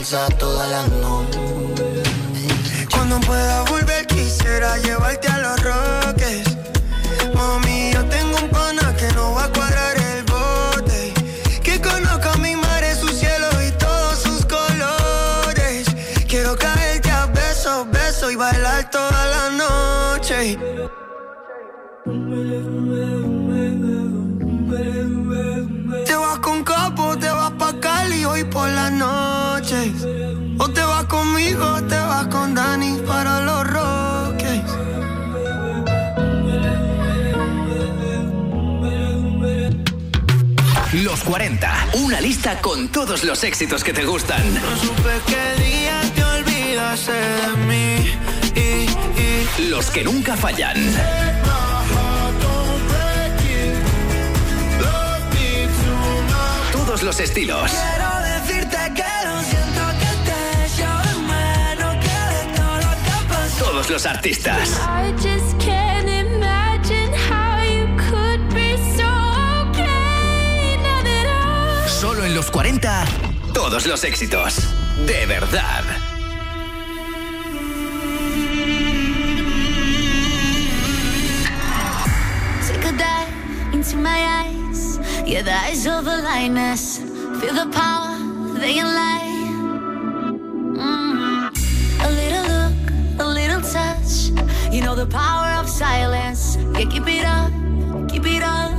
danza toda la noche. Cuando pueda volver quisiera llevarte a los Roques. Mami, yo tengo un pana que no va a cuadrar el bote, que conozca mi mar, su cielo y todos sus colores. Quiero caerte a besos, besos y bailar toda la noche. Te vas con Capo, te vas pa' Cali hoy por la noche. O te vas conmigo, o te vas con Dani para los Roques. Los 40, una lista con todos los éxitos que te gustan. No supe qué día te olvidaste de mí. Los que nunca fallan. Todos los estilos. Quiero decirte que lo siento, que te echo de menos, que de todo lo que pasó. Todos los artistas. I just can't imagine how you could be so okay now that Solo en los 40, todos los éxitos. De verdad. Take a dive into my eyes. Yeah, the eyes of a lioness. Feel the power, they can lie. A little look, a little touch. You know the power of silence. Yeah, keep it up, keep it up.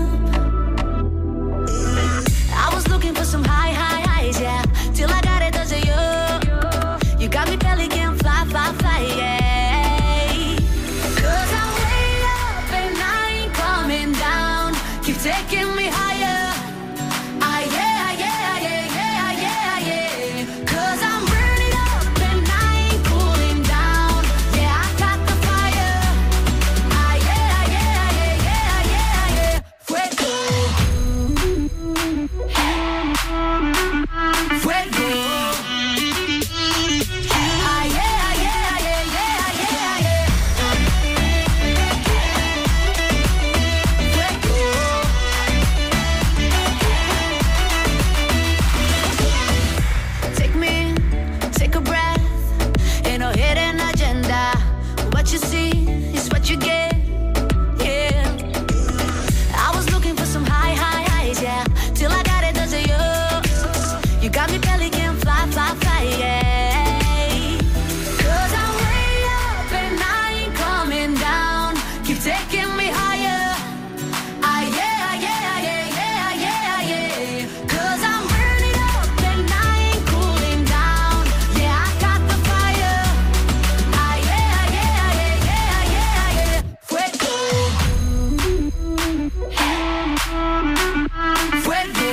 I was looking for some high highs, yeah. Till I got it, does it you? You got me belly can fly, fly, fly, yeah. 'Cause I'm way up and I ain't coming down. Keep taking me higher. Ah, yeah, yeah, yeah, yeah, yeah, yeah. 'Cause I'm burning up and I ain't cooling down. Yeah, I got the fire. Ah, yeah, yeah, yeah, yeah, yeah, yeah. Fuego. Fuego. Ah, yeah, yeah, yeah, yeah, yeah, yeah. Take me in, take a breath. Ain't no hidden agenda. What you see is what you get. Yeah. I was looking for some high highs, yeah. Till I got it, does it you? You got me belly can fly, fly, fly, yeah. 'Cause I'm way up and I ain't coming down. Keep taking me higher. Ah, yeah, yeah, yeah, yeah, yeah, yeah. 'Cause I'm burning up and I ain't cooling down. Yeah, I got the fire. Ah, yeah, yeah, yeah, yeah, yeah, yeah. Fuego. Fuego.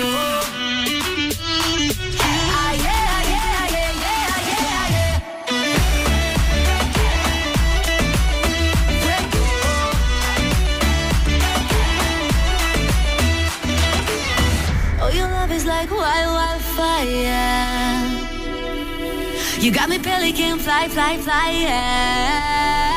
Ah, yeah, yeah, yeah, yeah, yeah, yeah. Fuego. Oh, your love is like wildfire. You got me pelican, fly, fly, fly, yeah.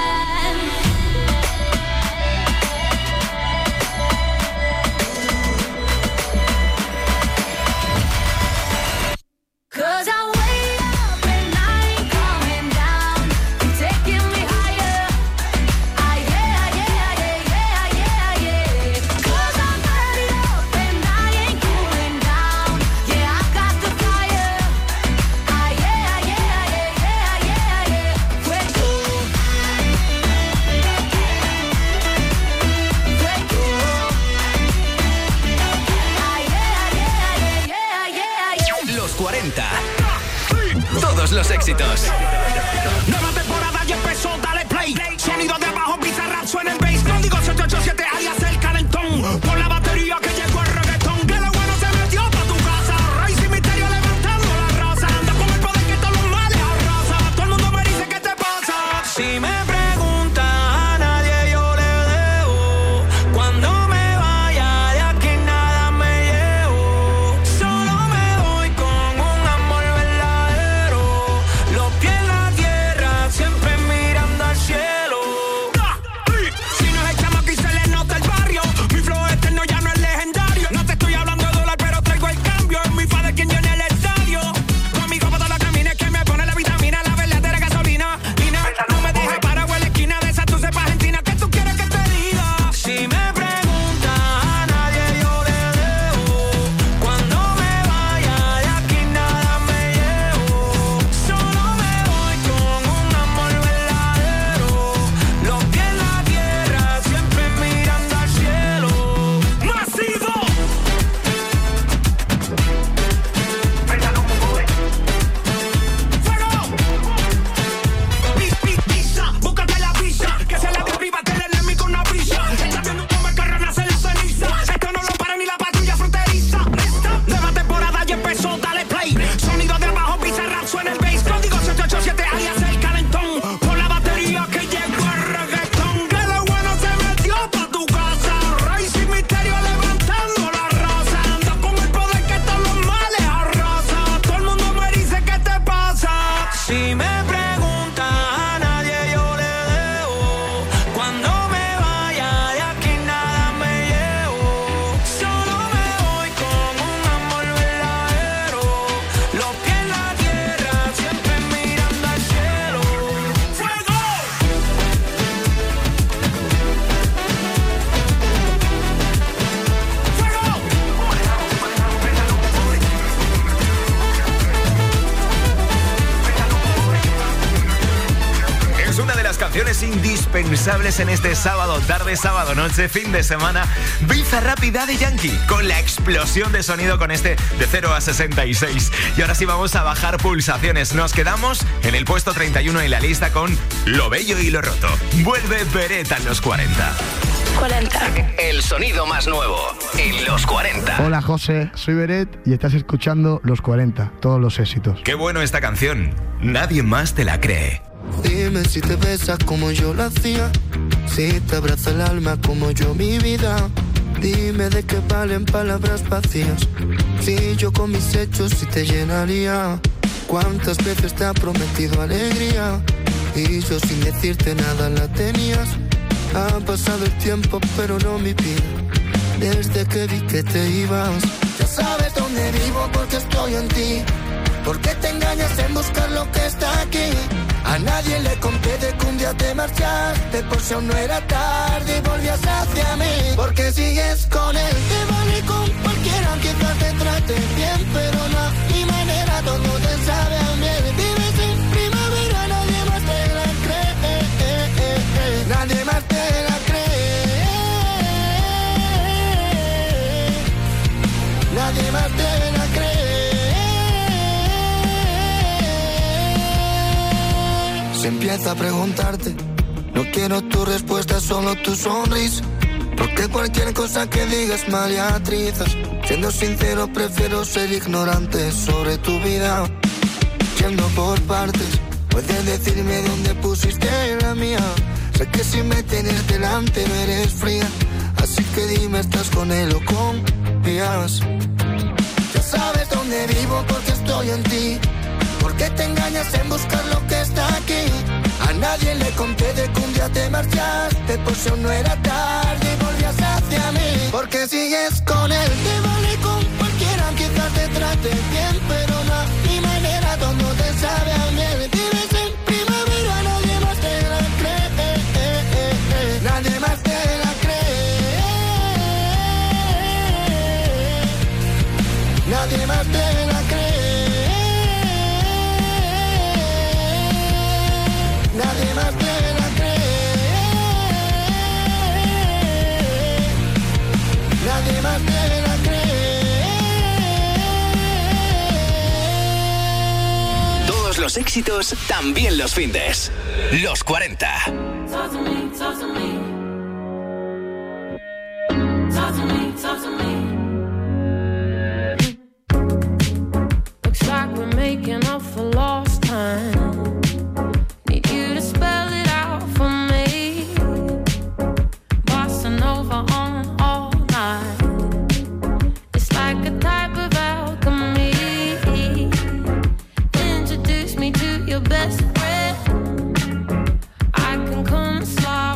Cause I'm way up and I ain't coming down. You're taking me higher. Ah, yeah, yeah, yeah, yeah, yeah, yeah. 'Cause I'm burning up and I ain't cooling down. Yeah, I got the fire. Ah, yeah, yeah, yeah, yeah, yeah, yeah. Fuego. Fuego. Ah, yeah, yeah, yeah, yeah, yeah. Los 40. Todos los éxitos. Nueva temporada ya empezó, dale play. Sonido de abajo, Bizarrap suena el bass. No digo 787, alias el calentón. Por la batería que llegó el reggaetón. Que lo bueno se metió pa' tu casa. Rey sin misterio levantando la raza. Anda con el poder que todos los males arrasa. Todo el mundo me dice ¿qué te pasa? Si me preguntan a nadie yo le debo. Cuando me vaya de aquí nada me llevo. Solo me voy con un amor verdadero. Los pies en la tierra incondicionables en este sábado tarde, sábado noche, fin de semana. Bizarrap y Daddy Yankee con la explosión de sonido con este de 0 a 66. Y ahora sí vamos a bajar pulsaciones. Nos quedamos en el puesto 31 en la lista con Lo Bello y Lo Roto. Vuelve Beretta en los 40. 40. El sonido más nuevo en los 40. Hola José, soy Beret y estás escuchando Los 40, todos los éxitos. Qué bueno esta canción. Nadie más te la cree. Dime si te besas como yo lo hacía, si te abraza el alma como yo mi vida. Dime de qué valen palabras vacías, si yo con mis hechos sí te llenaría. Cuántas veces te ha prometido alegría y yo sin decirte nada la tenías. Ha pasado el tiempo pero no mi vida, desde que vi que te ibas. Ya sabes dónde vivo porque estoy en ti. ¿Por qué te engañas en buscar lo que está aquí? A nadie le conté de que un día te marchaste, por si aún no era tarde y volvías hacia mí. Porque sigues con él, te vale con cualquiera, quizás te trate bien, pero no a mi manera, todo te sabe a miel. Vives en primavera, nadie más te la cree, nadie más te la cree, nadie más te la cree. Se empieza a preguntarte, no quiero tu respuesta, solo tu sonrisa. Porque cualquier cosa que digas mal y atrizas. Siendo sincero, prefiero ser ignorante sobre tu vida. Yendo por partes, puedes decirme dónde pusiste la mía. Sé que si me tienes delante no eres fría, así que dime, ¿estás con él o confías? Ya sabes dónde vivo porque estoy en ti. ¿Por qué te engañas en buscar lo que está aquí? A nadie le conté de que un día te marchaste, por si aún no era tarde y volvías hacia mí. Porque sigues con él, te vale con cualquiera, quizás te trate bien, pero no a mi manera, todo te sabe a miel. Vives en primavera, nadie más te la cree, nadie más te la cree, nadie más te la cree. Nadie más te la cree, nadie más te la cree. Todos los éxitos, también los findes. Los 40. Talk to me, talk to me. Talk to me, talk to me. Looks like we're making up for lost time. Spell it out for me. Bossa Nova on all night. It's like a type of alchemy. Introduce me to your best friend. I can come slide.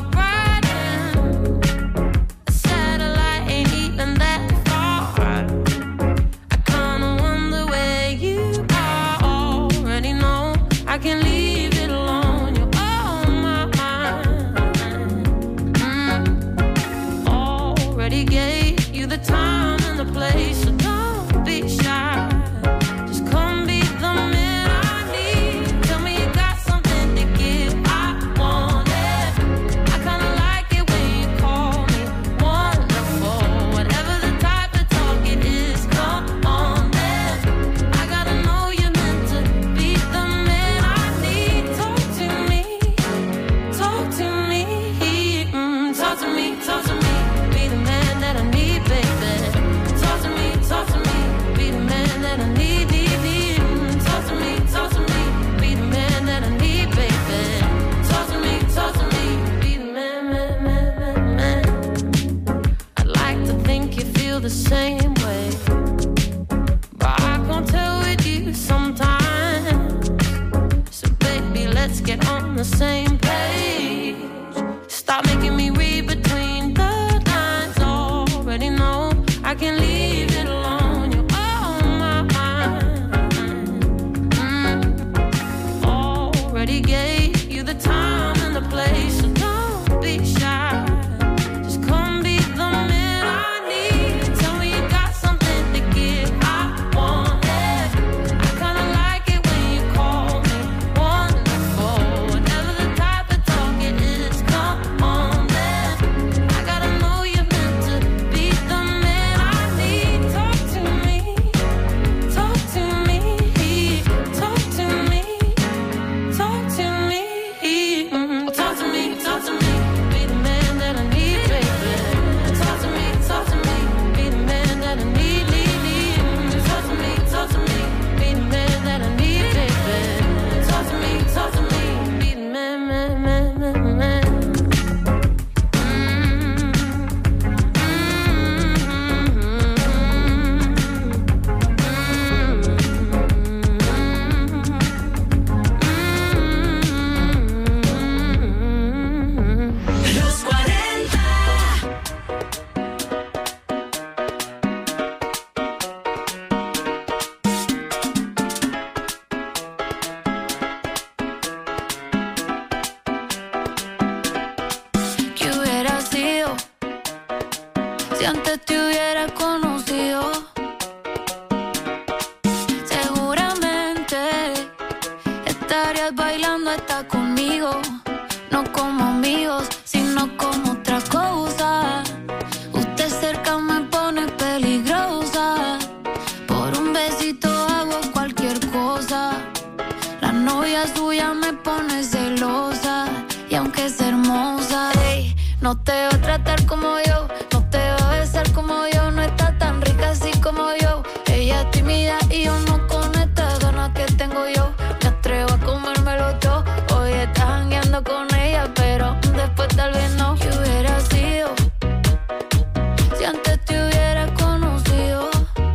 no te va a tratar como yo, no te va a besar como yo, no está tan rica así como yo. Ella es tímida y yo no con estas ganas que tengo yo. Me atrevo a comérmelo todo. Hoy estás jangueando con ella, pero después tal vez no. ¿Qué hubiera sido si antes te hubiera conocido?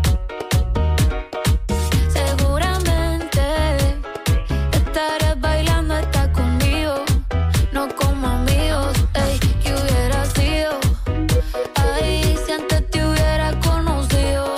Seguramente estarías bailando hasta conmigo, no como amigos. Ey, ¿qué hubiera sido? Ay, si antes te hubiera conocido.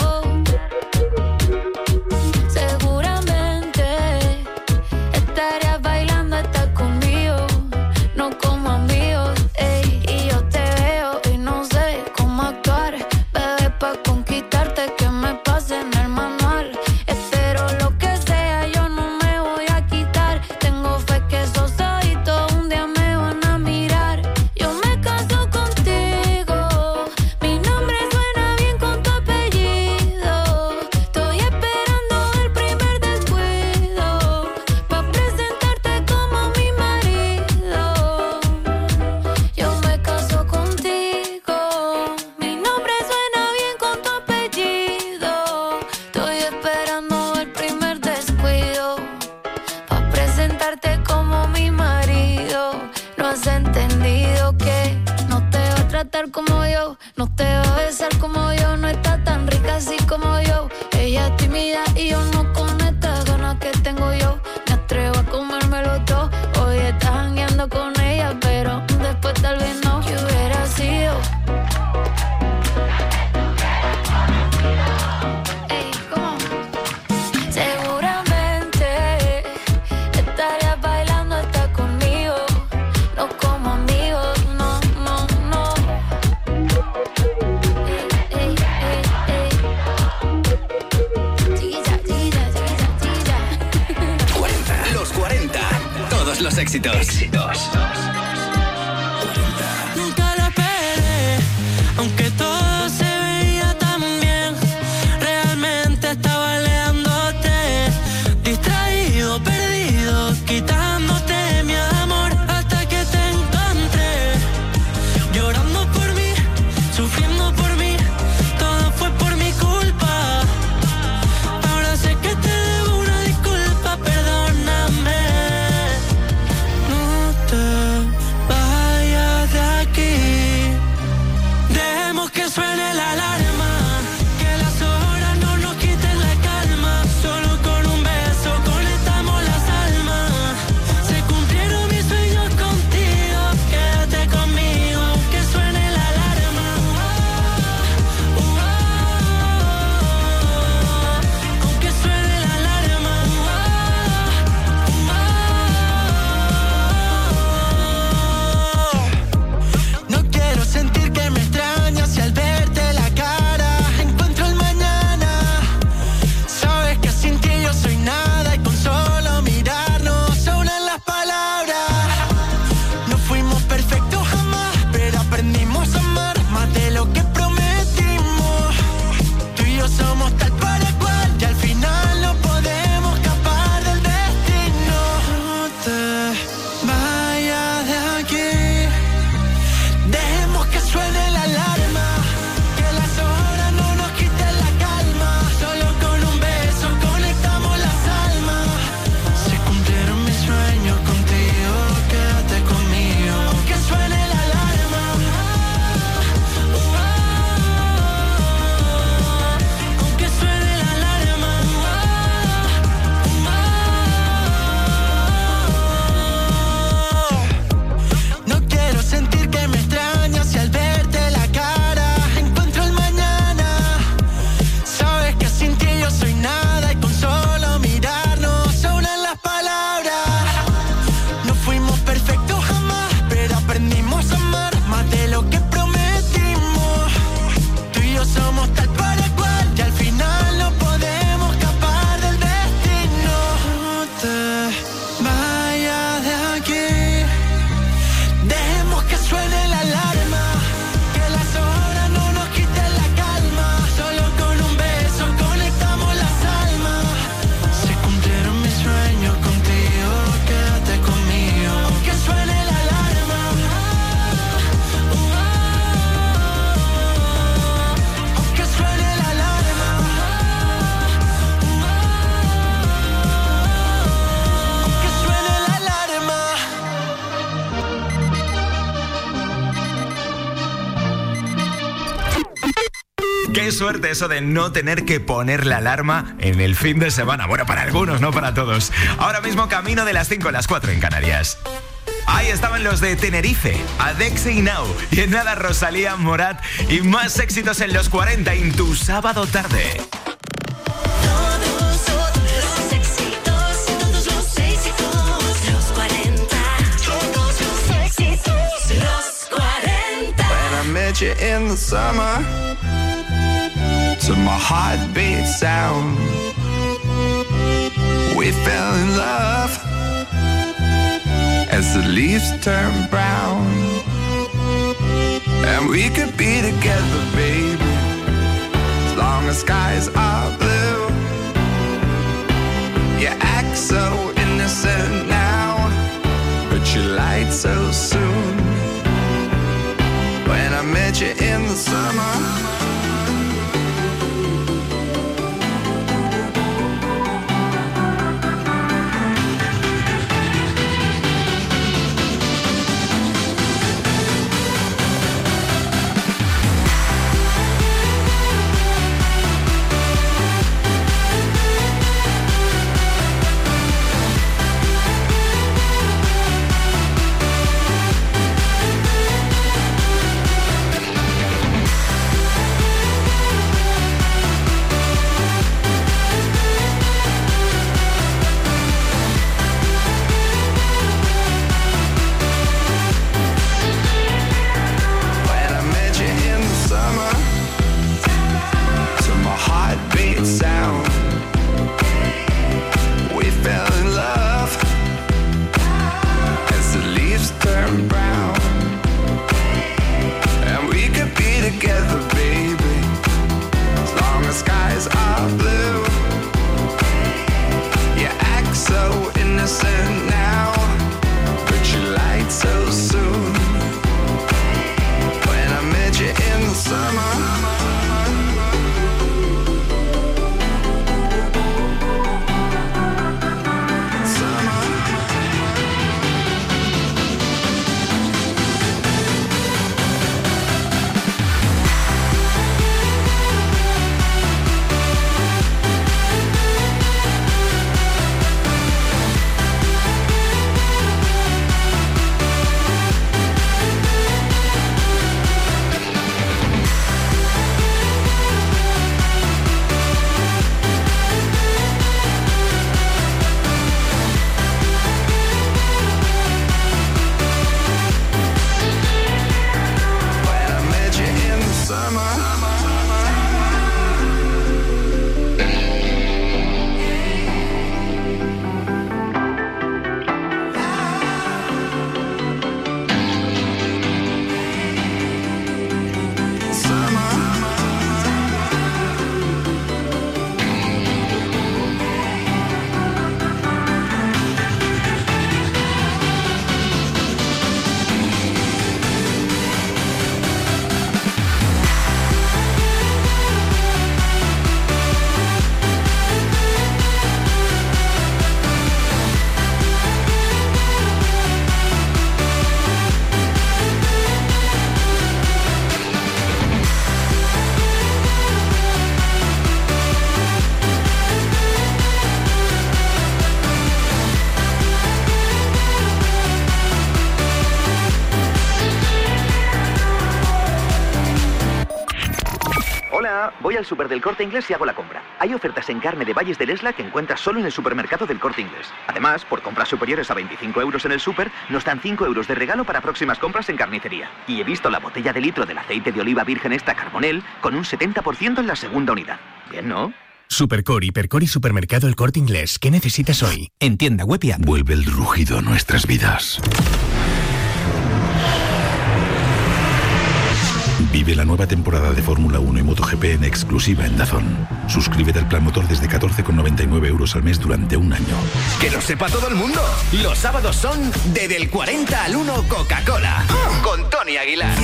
Seguramente estarías bailando hasta conmigo, no como amigos. Ey, y yo te veo y no sé cómo actuar, bebé, pa' conquistarte que me pase en el manual. Espero lo que sea, yo no me voy a quitar. Tengo fe que esos ojitos un día me van a mirar. Yo me caso contigo, mi nombre suena bien con tu apellido. Estoy esperando el primer descuido pa' presentarte como mi marido. Yo me caso contigo, mi nombre suena bien con tu apellido. Estoy esperando el primer descuido pa' presentarte como mi marido. No has entendido que no te va a tratar como yo, no te va a besar como yo, no está tan rica así como yo. Ella es tímida y yo no con estas ganas que tengo yo. Me atrevo a comérmelo todo. Hoy estás jangueando con ella, pero después tal vez no. ¿Qué hubiera sido? Ey, ¿cómo? Seguramente estarías bailando hasta conmigo, no como amigos, no, no, no. Ey, ey, ey, ey. Chiquilla, chiquilla, chiquilla, chiquilla. 40. Los 40. Todos los éxitos. Nunca la esperé, aunque todo se veía tan bien. Realmente estaba leándote, distraído, perdido, quitándote mi amor hasta que te encontré. Llorando por mí, sufriendo por mí, todo fue por mi culpa. Ahora sé que te debo una disculpa, perdóname. No te vayas de aquí, dejemos que suene la alarma, que las horas no nos quiten la calma. Solo con un beso conectamos las almas. Se cumplieron mis sueños contigo, quédate conmigo, que suene la alarma. Aunque suene la alarma. No quiero sentir que me extrañas y al verte la cara encuentro el mañana. Sabes que sin ti yo soy nada y con solo mirarnos sobran las palabras. No fuimos perfectos jamás, pero aprendimos a amar más de lo que prometimos. Tú y yo somos tal para cual y al final no podemos escapar del destino. No te vayas de aquí, dejemos que suene la alarma, que las horas no nos quiten la calma. Solo con un beso conectamos las almas. Se cumplieron mis sueños contigo, quédate conmigo, que suene la alarma. Aunque suene la alarma. No quiero sentir que me extrañas y al verte la cara Qué suerte eso de no tener que poner la alarma en el fin de semana. Bueno, para algunos, no para todos. Ahora mismo camino de las 5 a las 4 en Canarias. Ahí estaban los de Tenerife, Adexi y Now. Y en nada, Rosalía, Morat y más éxitos en los 40 en tu sábado tarde. Met you in the summer to my heartbeat sound. We fell in love as the leaves turn brown. And we could be together, baby, as long as skies are blue. You act so innocent now, but you lied so soon. When I met you in the summer. Voy al súper del Corte Inglés y hago la compra. Hay ofertas en carne de Valles del Esla que encuentras solo en el supermercado del Corte Inglés. Además, por compras superiores a 25 euros en el súper, nos dan 5 euros de regalo para próximas compras en carnicería. Y he visto la botella de litro del aceite de oliva virgen extra Carbonell con un 70% en la segunda unidad. Bien, ¿no? Supercore, Hipercore y Supermercado El Corte Inglés. ¿Qué necesitas hoy? En tienda web y app. Vuelve el rugido a nuestras vidas. Vive la nueva temporada de Fórmula 1 y MotoGP en exclusiva en DAZN. Suscríbete al plan motor desde 14,99 euros al mes durante un año. ¡Que lo sepa todo el mundo! Los sábados son de Del 40 al 1 Coca-Cola. Con Tony Aguilar.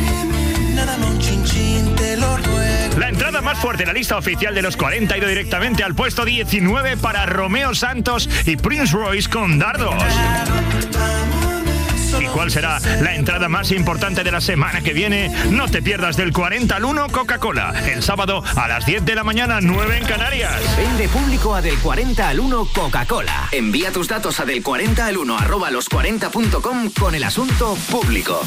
La entrada más fuerte en la lista oficial de los 40 ha ido directamente al puesto 19 para Romeo Santos y Prince Royce con Dardos. Y cuál será la entrada más importante de la semana que viene. No te pierdas del 40 al 1 Coca-Cola. El sábado a las 10 de la mañana, 9 en Canarias. Vende público a del 40 al 1 Coca-Cola. Envía tus datos a del 40 al 1 @los40.com con el asunto público.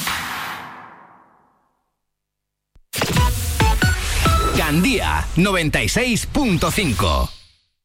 Gandía 96.5.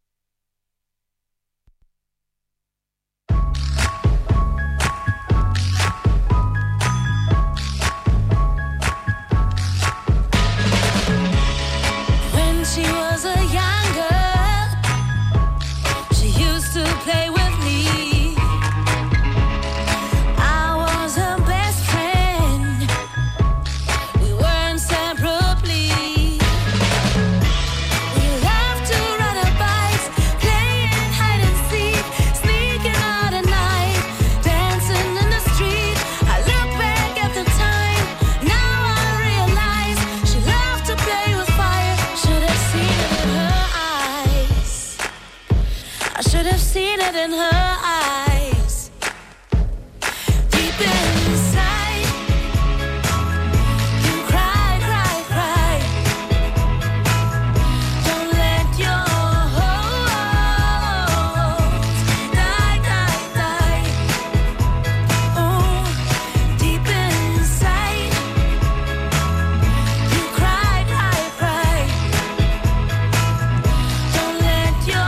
In her eyes, deep inside, you cry, cry, cry. Don't let your hopes die, die, die. Oh, deep inside, you cry, cry, cry. Don't let your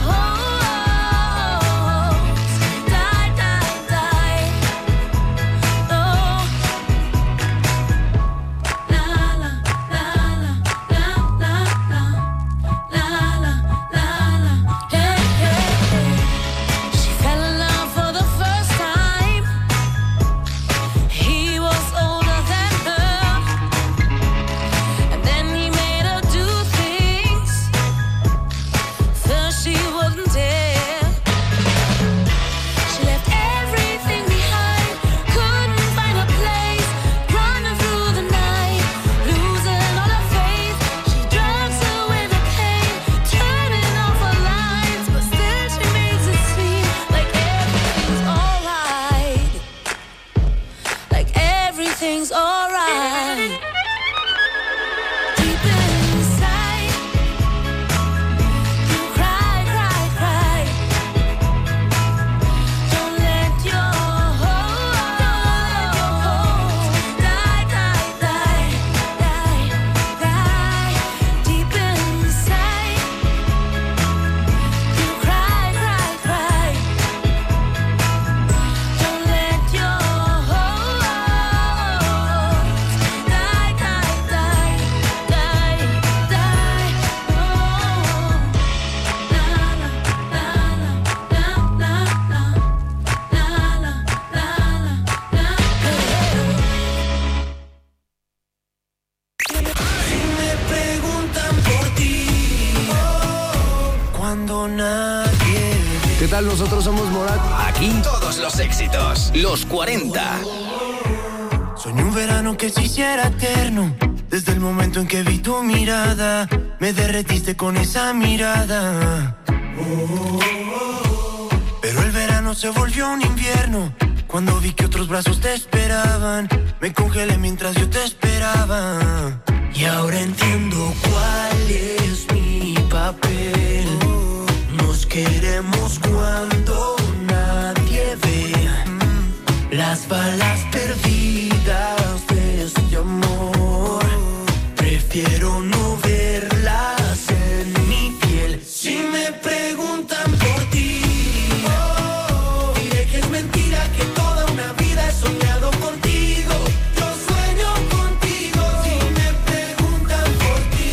everything's alright. Deep inside, you cry, cry, cry. Don't let your hopes die, die, die, die, die. Deep inside, you cry, cry, cry. Don't let your ¿Qué tal? Nosotros somos Morat. Aquí todos los éxitos. Los 40. Soñé un verano que se hiciera eterno. Desde el momento en que vi tu mirada, me derretiste con esa mirada. Pero el verano se volvió un invierno. Cuando vi que otros brazos te esperaban, me congelé mientras yo te esperaba. Y ahora entiendo cuál es mi papel. Nos queremos cuando nadie ve las balas perdidas de este amor. Prefiero no verlas en mi piel. Si me preguntan por ti, diré que es mentira, que toda una vida he soñado contigo. Yo sueño contigo. Si me preguntan por ti,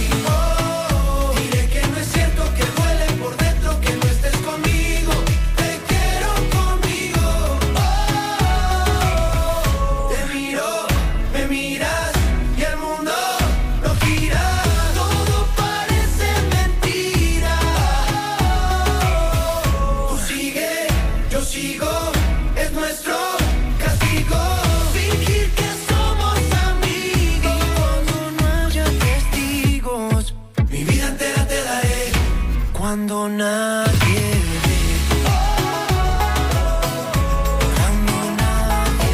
diré que no es cierto, que duele por dentro que no estés conmigo. Te quiero conmigo. Te miro, me miras y el mundo no gira. Todo parece mentira. Tú sigue, yo sigo, es nuestro castigo. Fingir que somos amigos. Cuando no haya testigos, mi vida entera te daré. Cuando nadie ve. Cuando nadie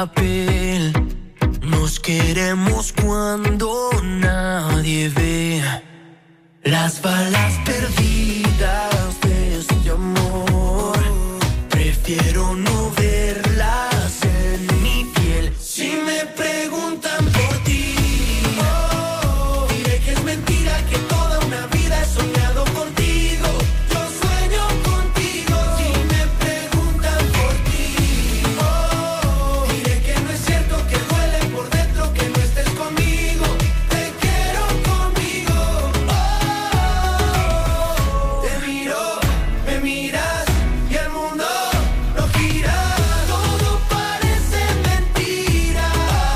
papel. Nos queremos cuando nadie ve. Las balas perdidas de este amor, prefiero no verlas en mi piel. Si me preguntan por ti, diré que es mentira, que toda una vida he soñado contigo. Yo sueño contigo. Si me preguntan por ti, diré que no es cierto, que duele por dentro que no estés conmigo. Te quiero conmigo. Te miro, me miras y el mundo no gira. Todo parece mentira.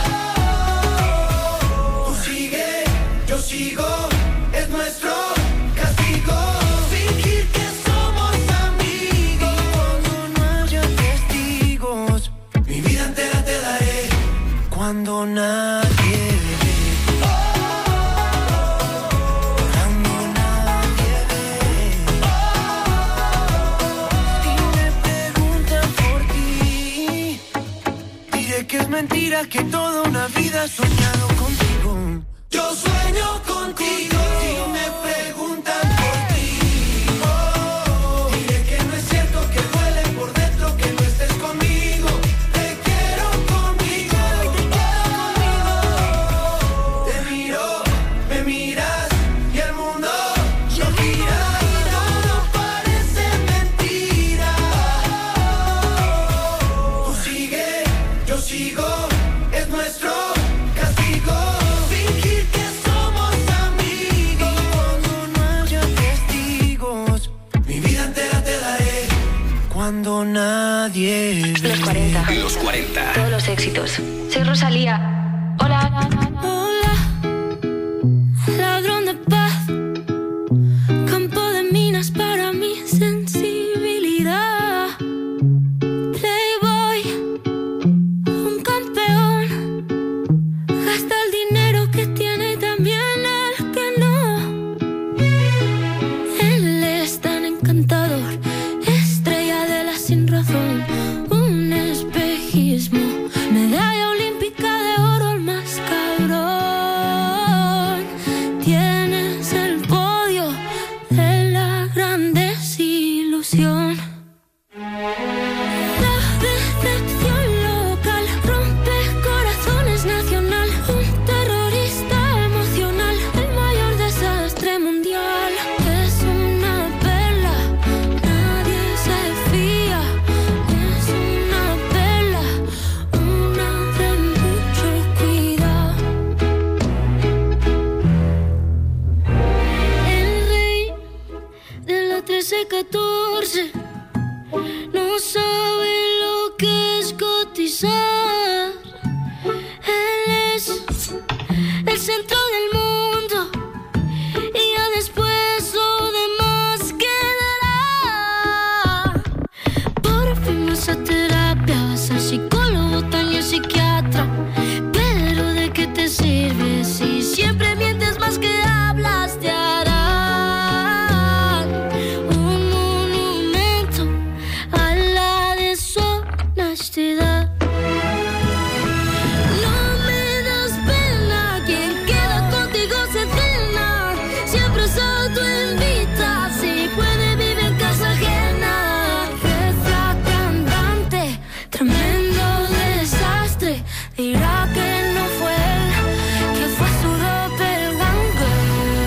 Tú sigue, yo sigo, es nuestro castigo. Fingir que somos amigos cuando no haya testigos. Mi vida entera te daré cuando nadie ve. Cuando nadie ve. Si me preguntan por ti, diré que es mentira, que toda una vida he soñado contigo. Yo sueño contigo. Si me preguntan por ti, diré que no es cierto, que duele por dentro que no estés conmigo. Te quiero conmigo. Te miro, me miras y el mundo no gira. Todo parece mentira. Tú sigue, yo sigo, es nuestro castigo. Fingir que somos amigos cuando no haya testigos. Mi vida entera te daré cuando nadie ve. Los 40. Los 40. Todos los éxitos. Soy Rosalía. Hola. Hola, ladrón de paz, campo de minas para mi sensibilidad. Playboy, un campeón, gasta el dinero que tiene y también el que no. Él es tan encantador, estrella de la sin razón, un espejismo, medalla olímpica de oro, el más cabrón. Tienes el podio de la gran desilusión. La decepción local rompe corazones nacional, un terrorista emocional, el mayor desastre mundial. Es una perla, nadie se fía. Es una perla, una de mucho cuidado. El rey de la 13-14 no sabe lo que es cotizar. Él es el centro del mundo y ya después lo demás quedará. Por fin vas a terapia, vas al psicólogo, también psiquiatra. Pero ¿de qué te sirve si siempre mientes más que hablas? Te harán un monumento a la deshonestidad. No me das pena, quien queda contigo se cena. Siempre se autoinvita, si puede vive en casa ajena. Jefa cantante, tremendo desastre. Dirá que no fue él, que fue su doppelganger.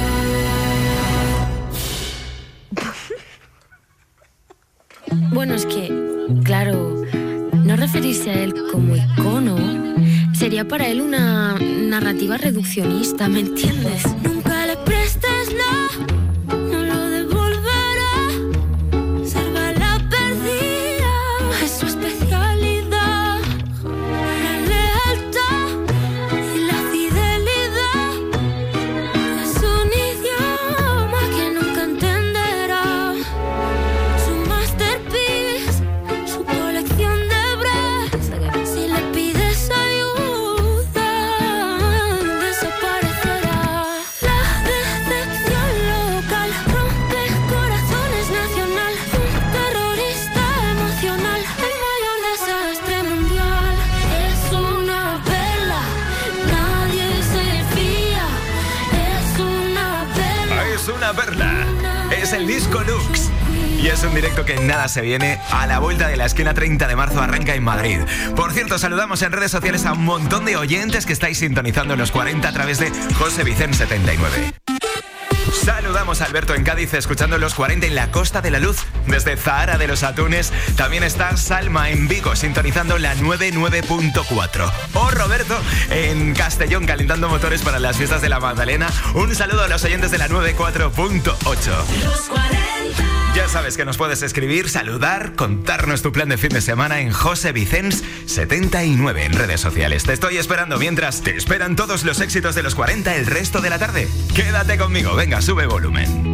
Bueno, es que, claro, no referirse a él como icono sería para él una narrativa reduccionista, ¿me entiendes? Nunca le prestes no lo devolverá. Ser bala perdida es su especialidad. La lealtad y la fidelidad es un idioma que nunca entenderá. Su masterpiece, su colección de breasts. Si le pides ayuda, desaparecerá. La Y es un directo que nada se viene. A la vuelta de la esquina, 30 de marzo, arranca en Madrid. Por cierto, saludamos en redes sociales a un montón de oyentes que estáis sintonizando en los 40 a través de José Vicente 79. Saludamos a Alberto en Cádiz, escuchando los 40 en la Costa de la Luz, desde Zahara de los Atunes. También está Salma en Vigo, sintonizando la 99.4. O Roberto en Castellón, calentando motores para las fiestas de la Magdalena. Un saludo a los oyentes de la 94.8. Ya sabes que nos puedes escribir, saludar, contarnos tu plan de fin de semana en José Vicens 79 en redes sociales. Te estoy esperando mientras te esperan todos los éxitos de los 40 el resto de la tarde. Quédate conmigo, venga, sube volumen.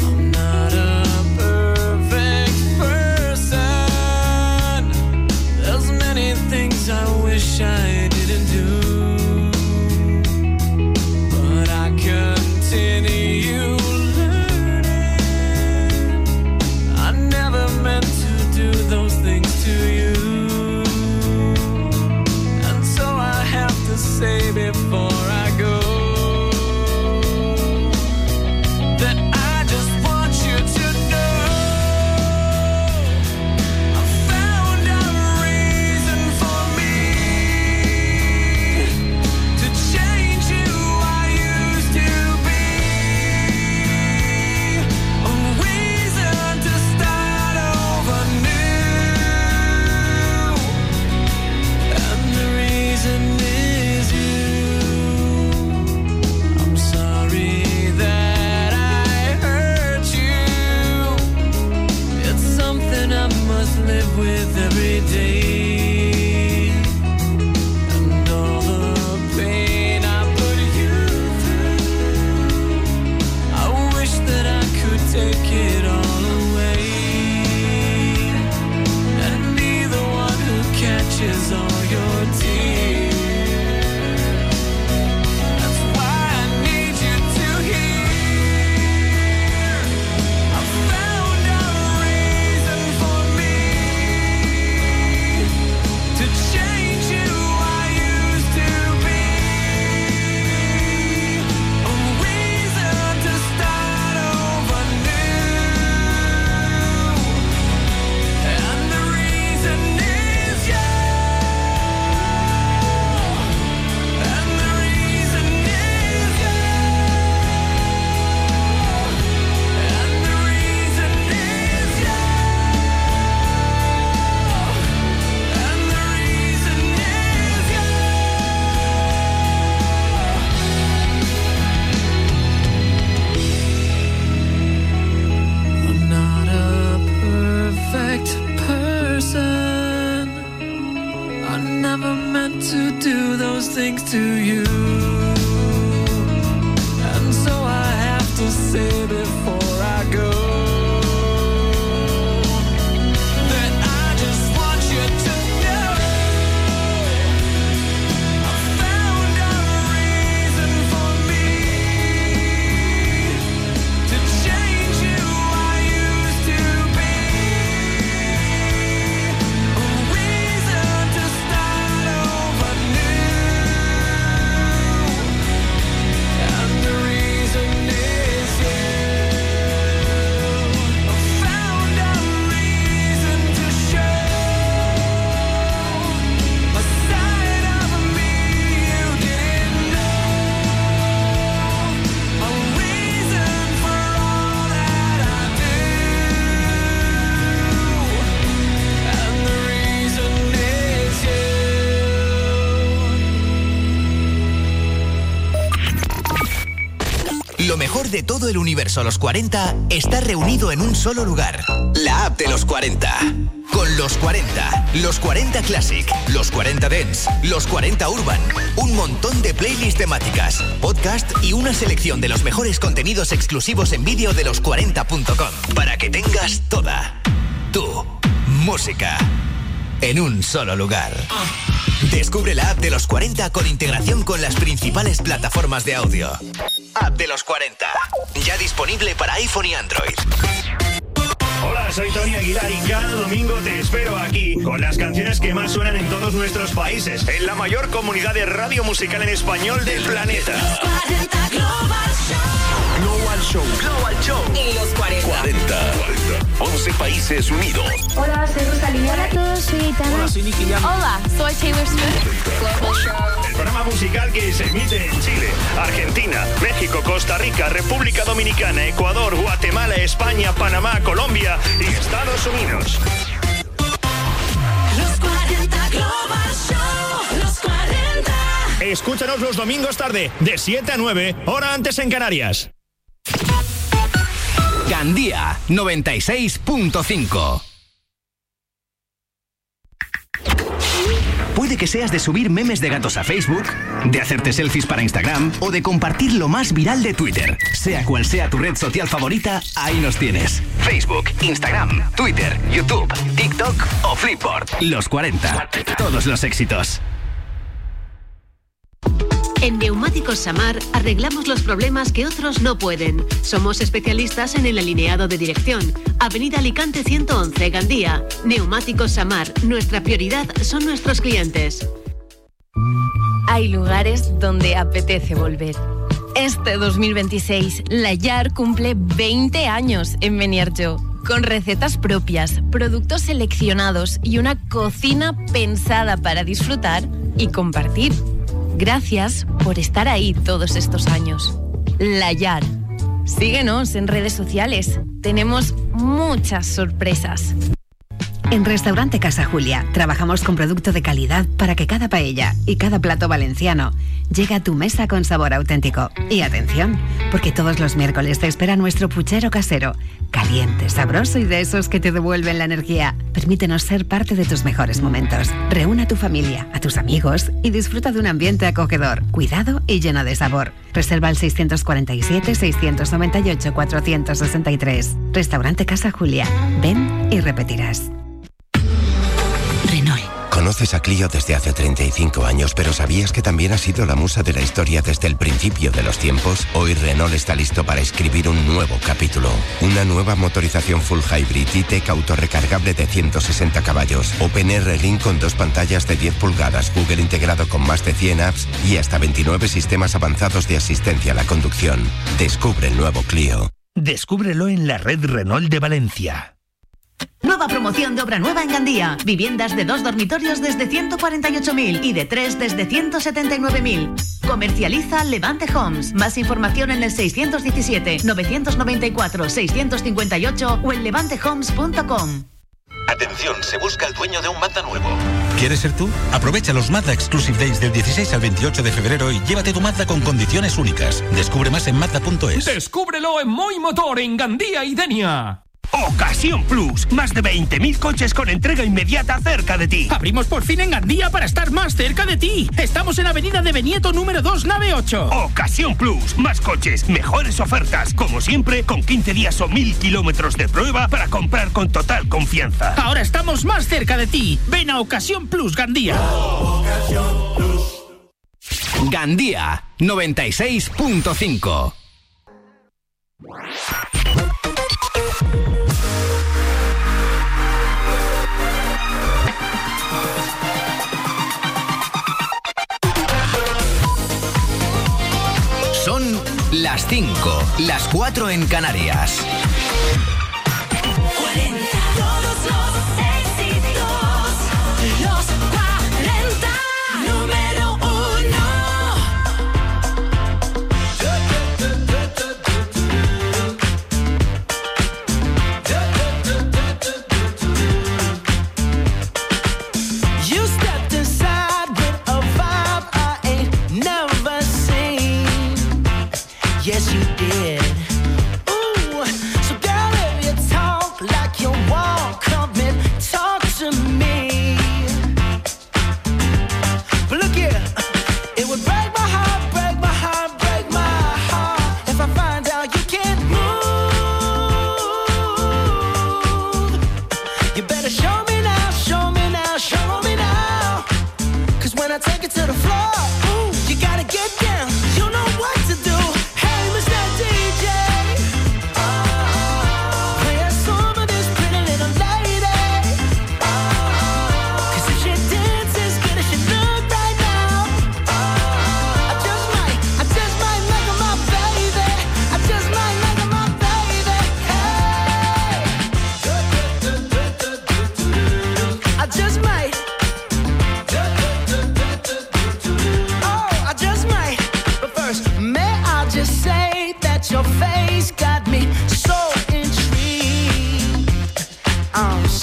Meant to do those things to you, and so I have to say before I go that I just want you to know I found a reason for me to change who I used to be, a reason to start over new, and the reason is you. I'm sorry that I hurt you. It's something I must live with every day, and all the pain I put you through, I wish that I could take it all away and be the one who catches all your tears. That's why I need you to hear I found a reason for me to change who I used to be, a reason to start over new, and the reason is you, and the reason is you, and the reason is you, and the reason is you. I'm not a perfect person. I never meant to do those things to you, and so I have to say before I go that I just want you to know I found a reason for me to change who I used to be, a reason to start over new, and the reason is you. I found a reason to show a side of me you didn't know, a reason for all that I do, and the reason is you. Lo mejor de todo el universo Los 40 está reunido en un solo lugar. La app de Los 40. Con Los 40, Los 40 Classic, Los 40 Dance, Los 40 Urban, un montón de playlists temáticas, podcast y una selección de los mejores contenidos exclusivos en vídeo de los40.com para que tengas toda tu música en un solo lugar. Descubre la app de Los 40 con integración con las principales plataformas de audio. App de Los 40, ya disponible para iPhone y Android. Hola, soy Tony Aguilar y cada domingo te espero aquí con las canciones que más suenan en todos nuestros países, en la mayor comunidad de radio musical en español del planeta. Global Show. Global Show. En los 40. 11 países unidos. Hola, soy Rosalía. Hola a todos, soy Aitana. Hola, soy Nicky Jam. Hola, soy Taylor Swift. Global Show. El programa musical que se emite en Chile, Argentina, México, Costa Rica, República Dominicana, Ecuador, Guatemala, España, Panamá, Colombia y Estados Unidos. Los 40 Global Show. Los 40. Escúchanos los domingos tarde, de 7 a 9, hora antes en Canarias. Gandía 96.5. Puede que seas de subir memes de gatos a Facebook, de hacerte selfies para Instagram o de compartir lo más viral de Twitter. Sea cual sea tu red social favorita, ahí nos tienes. Facebook, Instagram, Twitter, YouTube, TikTok o Flipboard. Los 40. Todos los éxitos. En Neumáticos Samar arreglamos los problemas que otros no pueden. Somos especialistas en el alineado de dirección. Avenida Alicante 111, Gandía. Neumáticos Samar. Nuestra prioridad son nuestros clientes. Hay lugares donde apetece volver. Este 2026, La Llar cumple 20 años en Beniarjó. Con recetas propias, productos seleccionados y una cocina pensada para disfrutar y compartir. Gracias por estar ahí todos estos años. La Llar. Síguenos en redes sociales. Tenemos muchas sorpresas. En Restaurante Casa Julia trabajamos con producto de calidad para que cada paella y cada plato valenciano llegue a tu mesa con sabor auténtico. Y atención, porque todos los miércoles te espera nuestro puchero casero, caliente, sabroso y de esos que te devuelven la energía. Permítenos ser parte de tus mejores momentos. Reúne a tu familia, a tus amigos y disfruta de un ambiente acogedor, cuidado y lleno de sabor. Reserva al 647-698-463. Restaurante Casa Julia. Ven y repetirás. Conoces a Clio desde hace 35 años, pero ¿sabías que también ha sido la musa de la historia desde el principio de los tiempos? Hoy Renault está listo para escribir un nuevo capítulo. Una nueva motorización full hybrid E-Tech autorrecargable de 160 caballos. OpenR Link con 2 pantallas de 10 pulgadas, Google integrado con más de 100 apps y hasta 29 sistemas avanzados de asistencia a la conducción. Descubre el nuevo Clio. Descúbrelo en la red Renault de Valencia. Nueva promoción de obra nueva en Gandía. Viviendas de 2 dormitorios desde 148.000 y de 3 desde 179.000. Comercializa Levante Homes. Más información en el 617-994-658 o en levantehomes.com. Atención, se busca el dueño de un Mazda nuevo. ¿Quieres ser tú? Aprovecha los Mazda Exclusive Days del 16 al 28 de febrero y llévate tu Mazda con condiciones únicas. Descubre más en Mazda.es. Descúbrelo en Moi Motor en Gandía y Denia. Ocasión Plus, más de 20.000 coches con entrega inmediata cerca de ti. Abrimos por fin en Gandía para estar más cerca de ti. Estamos en Avenida de Benieto número 2, nave 8. Ocasión Plus, más coches, mejores ofertas. Como siempre, con 15 días o 1.000 kilómetros de prueba para comprar con total confianza. Ahora estamos más cerca de ti. Ven a Ocasión Plus Gandía. Ocasión Plus. Gandía 96.5. Son las 5, las 4 en Canarias. 40, todos los éxitos. Los 40, número 1. You stepped inside with a vibe I ain't never seen. Yes, you did. Ooh, so girl, if you talk like you walk, come and talk to me. But look here, it would break my heart, break my heart, break my heart if I find out you can't move. You better show me now, show me now, show me now. 'Cause when I take it to the floor, ooh, you gotta get down. You know what to do. Hey, Mr. DJ, play a song of this pretty little lady. 'Cause if she dances as good as she look right now, I just might make her my baby. I just might.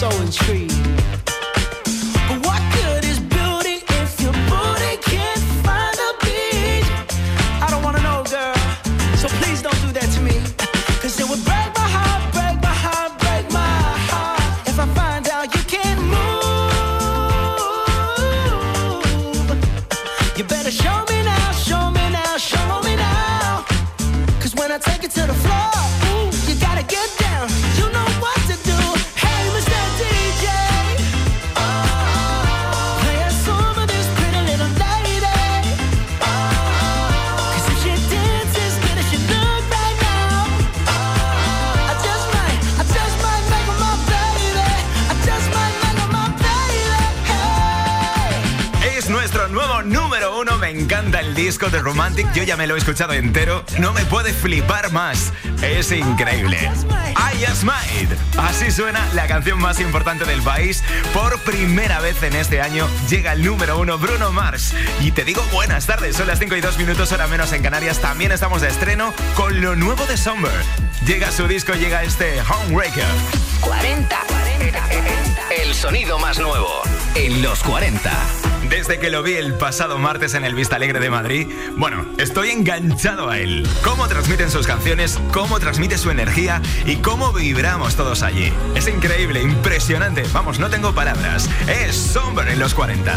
so intrigued. But what good is beauty if your booty can't find the beat? I don't wanna know, girl, so please don't do that to me. Cause it would break my heart, break my heart, break my heart if I find out you can't move. You better show me now, show me now, show me now. Cause when I take it to the floor, ooh, you gotta get down. You know what to do. Hey, Mr. DJ, play a song for this pretty little lady. Cause if she dances good as she look right now, I just might make her my baby. I just might make her my baby. Hey. Es nuestro nuevo número 1. Me encanta el disco de Romantic. Yo ya me lo he escuchado entero. No me puede flipar más. Es increíble. I Just Might. Así suena la canción más importante del país. Por primera vez en este año llega el número 1 Bruno Mars. Y te digo buenas tardes. Son las 5:02, hora menos en Canarias. También estamos de estreno con lo nuevo de Somber. Llega su disco, llega este Homebreaker. 40. El sonido más nuevo en los 40. Desde que lo vi el pasado martes en el Vista Alegre de Madrid, bueno, estoy enganchado a él. Cómo transmiten sus canciones, cómo transmite su energía y cómo vibramos todos allí. Es increíble, impresionante. Vamos, no tengo palabras. Es Somber en los 40.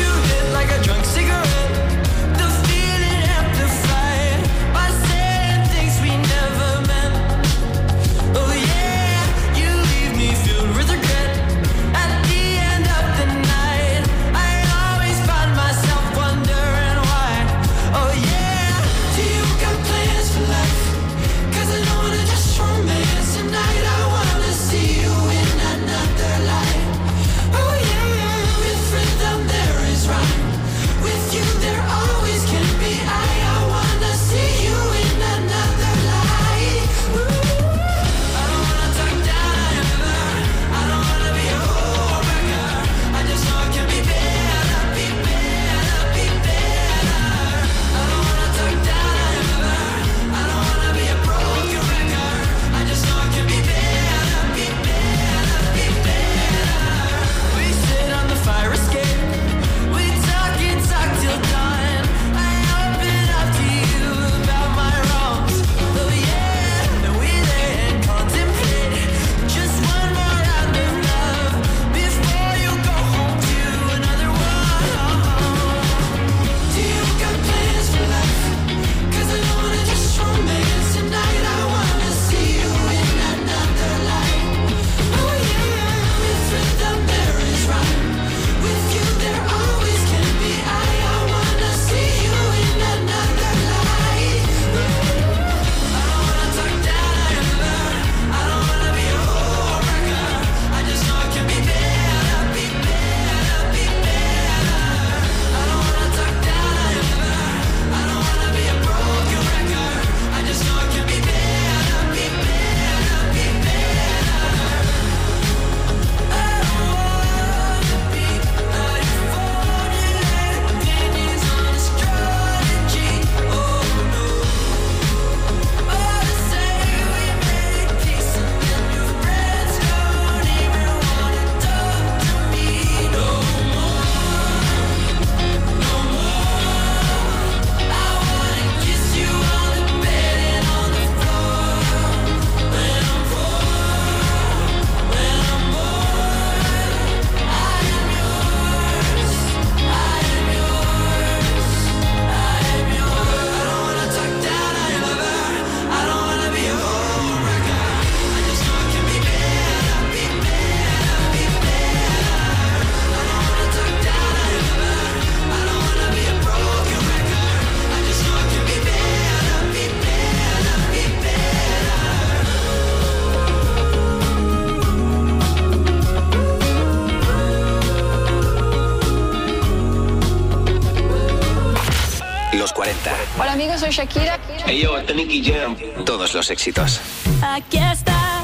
Los 40. Hola amigos, soy Shakira. Hey yo, este Nicky Jam. Todos los éxitos. Aquí estás,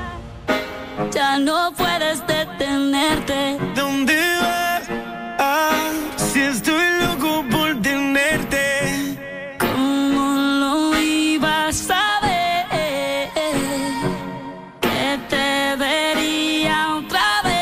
ya no puedes detenerte. ¿Dónde vas? Si estoy loco por tenerte. ¿Cómo lo ibas a ver? Que te vería otra vez.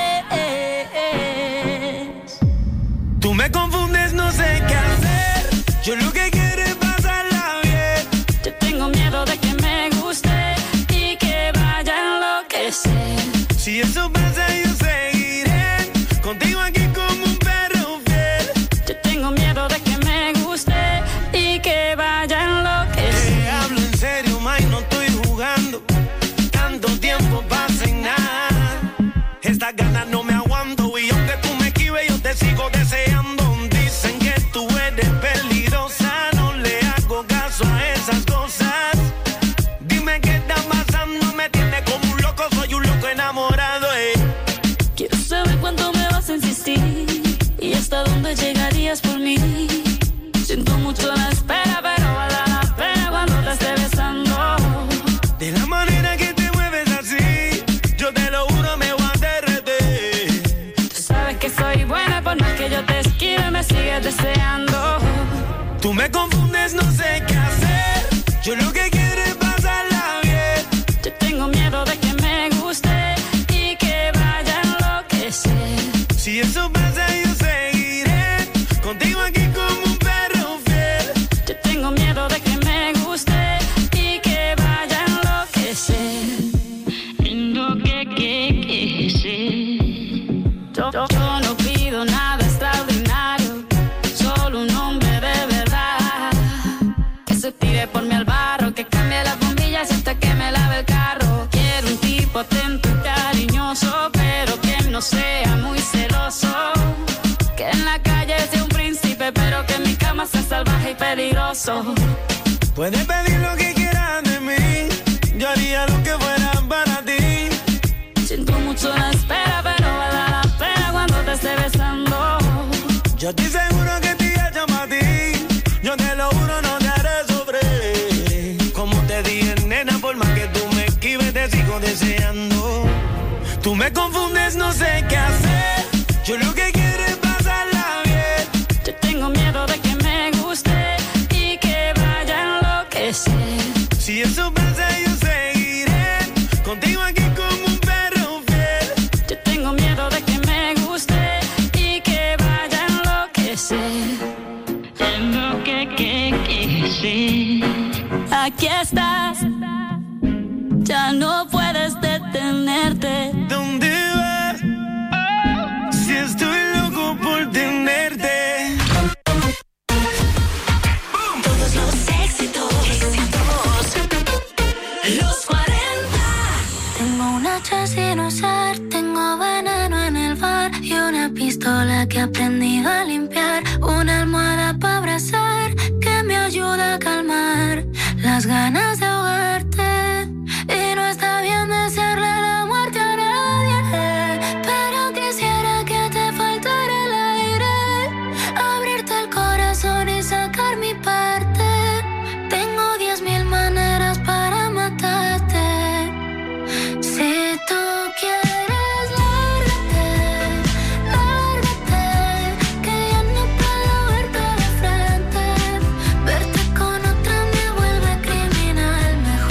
Yo lo que quiero es pasarla bien. Yo tengo miedo de que me guste y que vaya a enloquecer. Si eso pasa yo seguiré contigo aquí como un perro fiel. Yo tengo miedo de que me guste y que vaya a enloquecer. Te hablo en serio, ma, y no estoy jugando. Tanto tiempo pasa y nada. Estas ganas no me aguanto y aunque tú me esquives yo te sigo deseando. Dicen que tú eres peligrosa, no le hago caso a esas cosas. Dime qué está pasando, me tiene como un loco, soy un loco enamorado. Quiero saber cuánto me vas a insistir y hasta dónde llegarías por mí. Siento mucho la espera, pero vale la pena cuando te esté besando. De la manera que te mueves así, yo te lo juro me voy a derretir. Tú sabes que soy buena, por más que yo te esquive me sigues deseando. Tú me confundes, no sé qué hacer. Yo lo que quiero es pasarla bien. Yo tengo miedo de que me guste y que vaya a enloquecer. Si eso pasa yo seguiré contigo aquí como un perro fiel. Yo tengo miedo de que me guste y que vaya a enloquecer. Yo no pido nada extraordinario, solo un hombre de verdad. Que se tire por mí al barro, que cambie las bombillas hasta que me lave el carro. Quiero un tipo atento y cariñoso, pero que no sea muy celoso. Que en la calle sea un príncipe, pero que en mi cama sea salvaje y peligroso. Puedes pedir lo que quieras de mí, yo haría lo que fuera para ti. Siento mucho la espera, pero vale la pena cuando te esté besando. Yo estoy seguro que te llamo a ti, yo te lo juro no te haré sufrir. Como te dije, nena, por más que tú me esquives te sigo deseando. Tú me confundes, no sé qué hacer. Yo lo que quiero es pasarla bien. Yo tengo miedo de que me guste y que vaya a enloquecer. Si eso pasa yo seguiré contigo aquí como un perro fiel. Yo tengo miedo de que me guste y que vaya a enloquecer. Aquí estás, ya no puedes detenerte. ¿Dónde vas? Si estoy loco por tenerte. Todos los éxitos. Los 40. Tengo un hacha sin usar, tengo veneno en el bar y una pistola que he aprendido a limpiar, una almohada para abrazar que me ayuda a calmar las ganas de ahogarte. Y no está bien desearle la muerte a nadie, pero quisiera que te faltara el aire, abrirte el corazón y sacar mi parte. Tengo 10,000 maneras para matarte. Si tú quieres, lárgate, lárgate, que ya no puedo verte de frente. Verte con otra me vuelve criminal.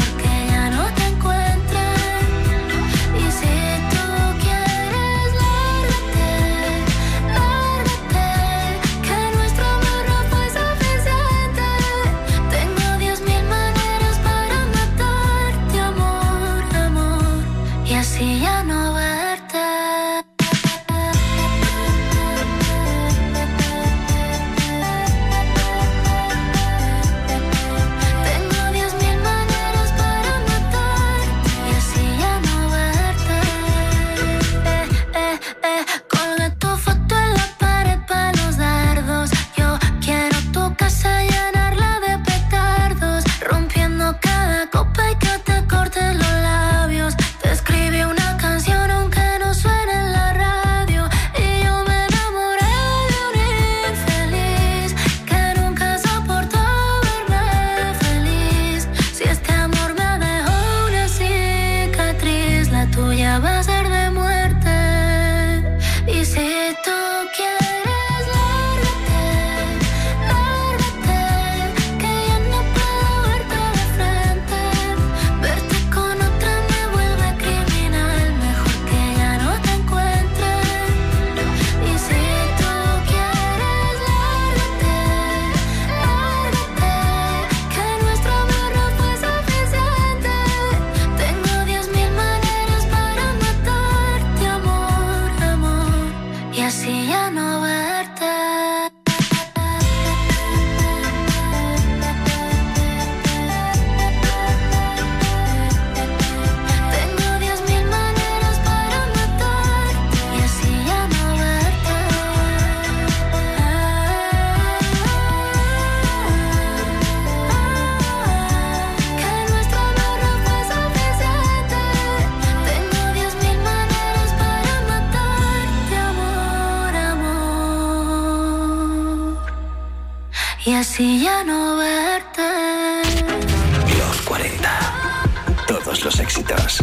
y así ya no verte. Los 40. Todos los éxitos.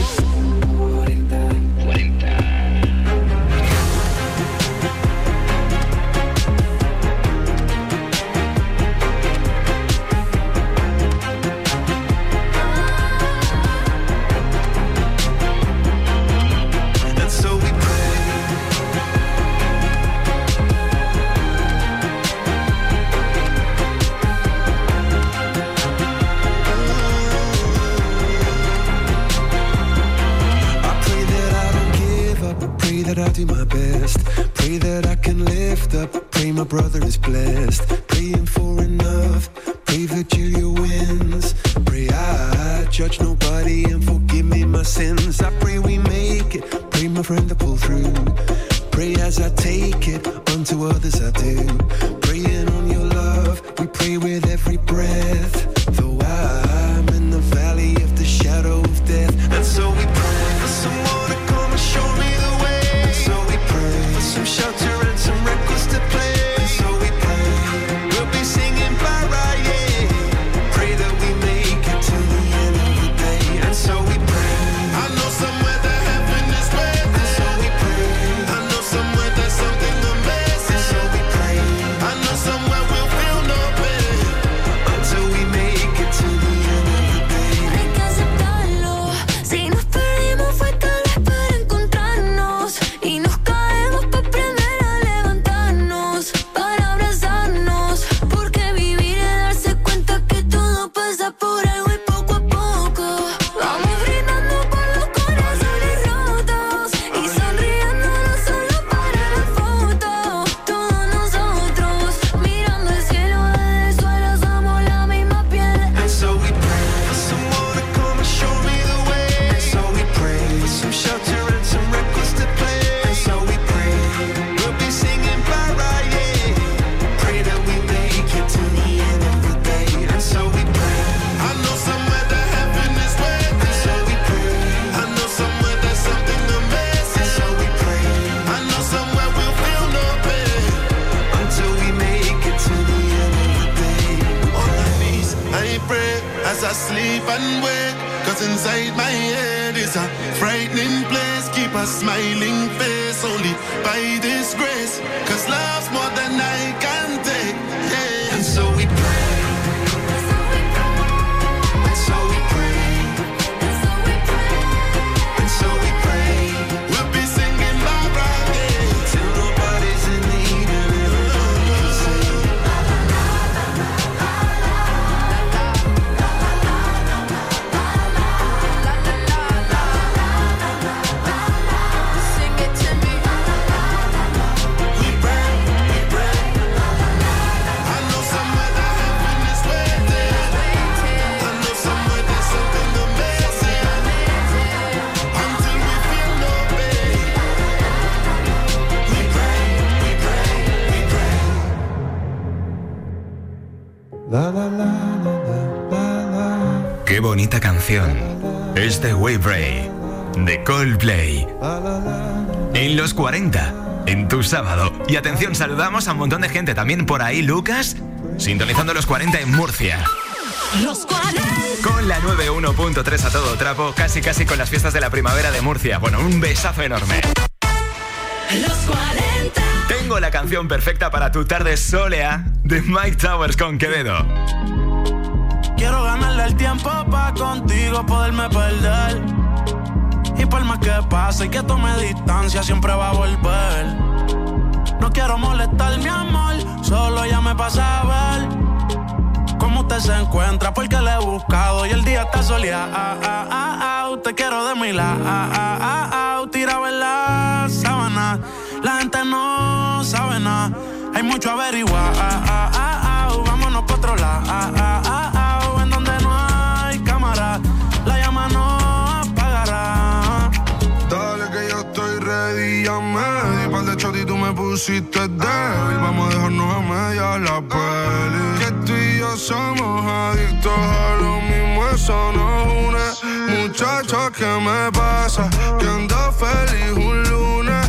That I do my best. Pray that I can lift up. Pray my brother is blessed. Praying for enough. Pray Virgilia wins. Pray I judge nobody and forgive me my sins. I pray we make it. Pray my friend to pull through. Pray as I take it. Unto others I do. Praying on your love. We pray with every breath. Though I'm in the valley of the shadow of death. And so we pray for someone to come and show me the way. Some shelter and some records to play. And so we pray, we'll be singing bye bye, yeah. Pray that we make it to the end of the day. And so we pray, I know somewhere that heaven is waiting. And so we pray, I know somewhere there's something amazing. And so we pray, I know somewhere we'll feel no pain until we make it to the end of the day. Hay que aceptarlo. Si nos perdimos fue tal vez para encontrarnos y nos caemos para aprender a levantarnos, para abrazarnos, porque vivir es darse cuenta que todo pasa por algo y poco a poco vamos brindando por los corazones rotos y sonriendo no solo para la foto. Todos nosotros mirando el cielo desde el suelo somos la misma piel. And so we pray for someone to come and show me the way. And so we pray for some shelter and some records to play. And so we pray we'll be singing bye bye, yeah. Pray that we make it to the end of the day. And so we pray, I know somewhere that heaven is waiting. And so we pray, I know somewhere there's something amazing. And so we pray, I know somewhere we'll feel no pain until we make it to the end of the day. On my knees, I pray as I sleep and wake. Cause inside my head is a frightening place. Keep a smiling face only by this grace. Cause love's more than I can take, yeah. And so we pray. And so we pray. And so we pray. We'll be singing bye bye, yeah. Till nobody's in need and everybody can say Sing it to me. we pray, we pray. I know somewhere that heaven is waiting. I know somewhere there's something amazing until we feel no pain. We pray, we pray, we pray. La la la la la la. Qué bonita canción. Es de We Pray, de Coldplay. En los 40, en tu sábado. Y atención, saludamos a un montón de gente. También por ahí, Lucas, sintonizando los 40 en Murcia. Los 40. Con la 91.3 a todo trapo, casi con las fiestas de la primavera de Murcia. Bueno, un besazo enorme. Los 40. Tengo la canción perfecta para tu tarde sólea de Mike Towers con Quevedo. Quiero ganarle el tiempo pa' contigo poderme perder. Y por más que pase y que tome distancia, siempre va a volver. No quiero molestar, mi amor, solo llame pa' saber cómo usted se encuentra, porque le he buscado y el día está soleado. Te quiero de mi lado, tirado en la sábana. La gente no sabe nada, hay mucho averiguar. Vámonos pa' otro lado, en donde no hay cámara, la llama no apagará. Dale que yo estoy ready, ya me di pa'l de shot y tú me pusiste débil. Vamos a dejarnos a medias la peli. Que tú y yo somos adictos a lo mismo, eso nos une. Muchacha, ¿qué me pasa? Que ando feliz un lunes.